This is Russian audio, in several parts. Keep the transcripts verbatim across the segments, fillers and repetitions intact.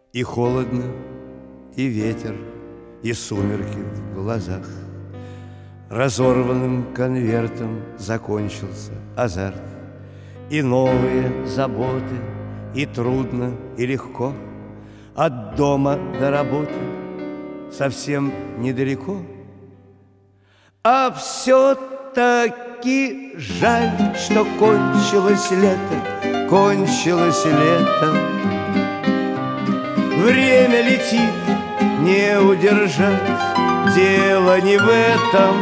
И холодно, и ветер, и сумерки в глазах. Разорванным конвертом закончился азарт. И новые заботы, и трудно, и легко. От дома до работы совсем недалеко. А все-таки жаль, что кончилось лето, кончилось лето. Время летит, не удержать, дело не в этом.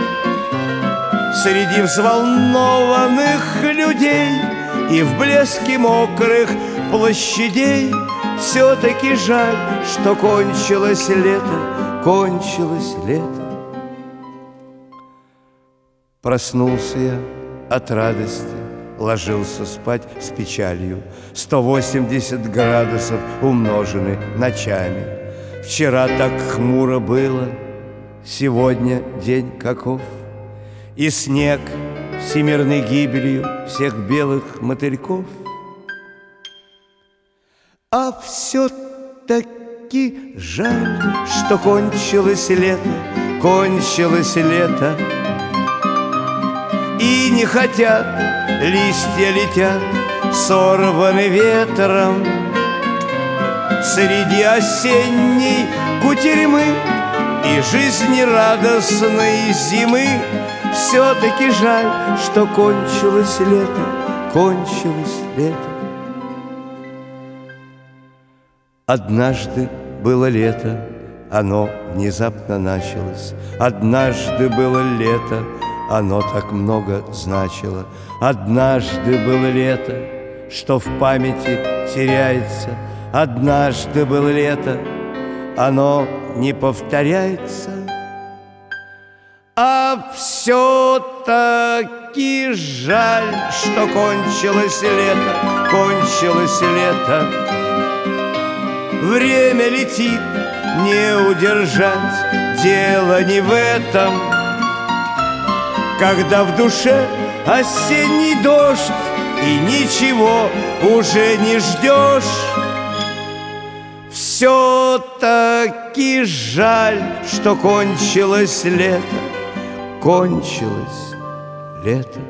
Среди взволнованных людей и в блеске мокрых площадей все-таки жаль, что кончилось лето, кончилось лето. Проснулся я от радости, ложился спать с печалью. Сто восемьдесят градусов умножены ночами. Вчера так хмуро было, сегодня день каков. И снег всемирной гибелью всех белых мотыльков. А все-таки жаль, что кончилось лето, кончилось лето. И не хотят, листья летят, сорваны ветром. Среди осенней кутерьмы и жизнерадостной зимы все-таки жаль, что кончилось лето, кончилось лето. Однажды было лето, оно внезапно началось. Однажды было лето, оно так много значило. Однажды было лето, что в памяти теряется. Однажды было лето, оно не повторяется. А все-таки жаль, что кончилось лето, кончилось лето. Время летит, не удержать, дело не в этом. Когда в душе осенний дождь и ничего уже не ждешь, все-таки жаль, что кончилось лето, кончилось лето.